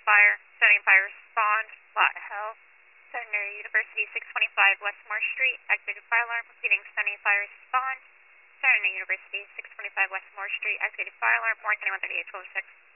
fire. Setting fire respond. Lot Hill. Centenary University 625 West Moore Street. Activated fire alarm. Repeating. Setting fire respond. Centenary University 625 West Moore Street. Activated fire alarm. Morgan 138 1206.